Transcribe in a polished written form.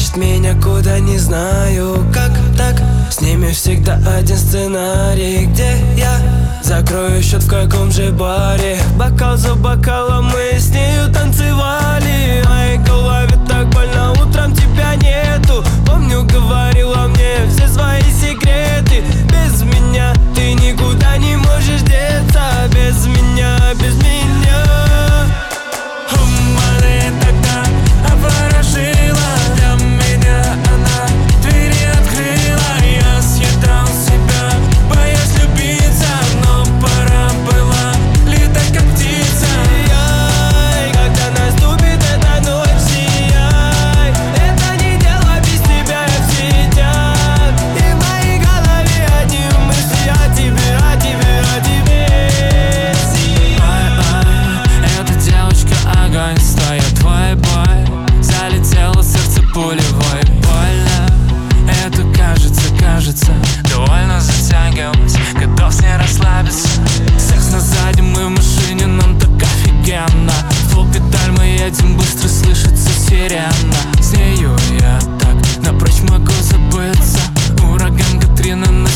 тащит меня куда не знаю как так. С ними всегда один сценарий, где я закрою счет в каком же баре. Бокал за бокалом мы с нею танцевали. В моей голове так больно, утром тебя нету. Помню, говорила мне все свои секреты. Без меня ты никуда не можешь деться. Без меня, без меня. Умали тогда обворожила. Для меня она двери открыла. Я съедал себя, боясь любиться, но пора было летать как птица. Сияй, когда наступит эта ночь, сияй. Это не дело, без тебя я в сетях. И в моей голове одни мысли о тебе, о тебе, о тебе. Эта девочка огонь, стоя твой бой. Залетело сердце пулевой, больно. Это кажется довольно затягивать, готов с ней расслабиться. Секс на заднем и в машине, нам так офигенно. В полпедаль мы едем быстро, слышится сирена. С нею я так напрочь могу забыться. Ураган Катрина на